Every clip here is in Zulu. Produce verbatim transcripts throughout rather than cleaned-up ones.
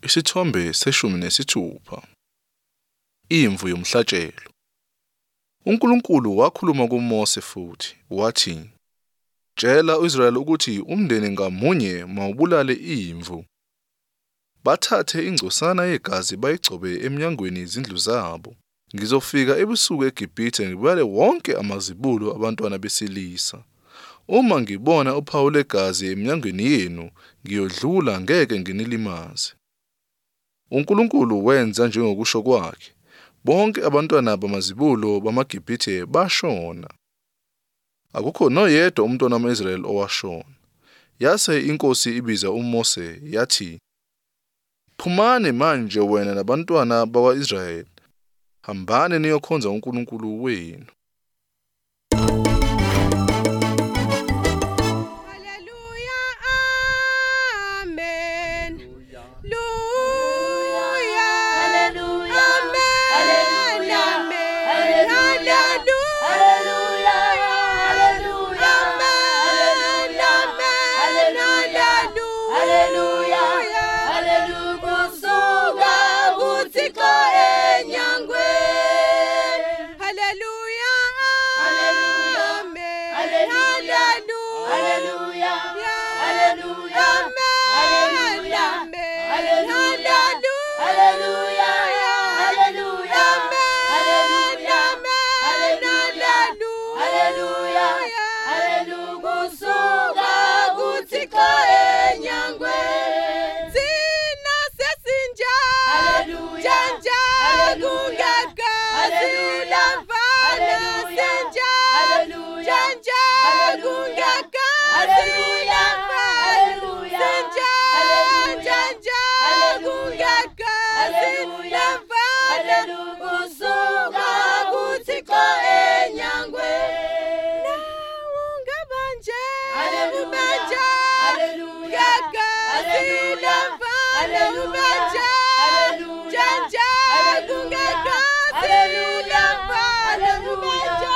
Isithombe seshumi nesithupha. Imvu yomhlatshelo. uNkulunkulu wakhuluma kuMose futhi wathi, "Tshela uIsrayeli ukuthi umndeni ngamunye mawubulale imvu. Bathathe ingcosana yegazi bayigcobe eminyangweni izindlu zabo. Ngizofika ebusuku eGibhithe ngibulale wonke amazibulo abantwana besilisa. Uma ngibona uphawu legazi eminyangweni yenu, ngiyodlula ngeke nginilimaze." uNkulunkulu wenza njengokusho kwakhe. Bonke abantwana bamazibulo bamaGibhithe bashona. Akukho noyedwa umntwana wama-Israyeli owashona. Yase inkosi ibiza uMose yathi, "Phumani manje wena nabantwana bakwa-Israyeli, hambani niyokhonza uNkulunkulu wenu."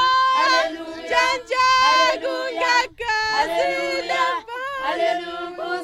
Hallelujah.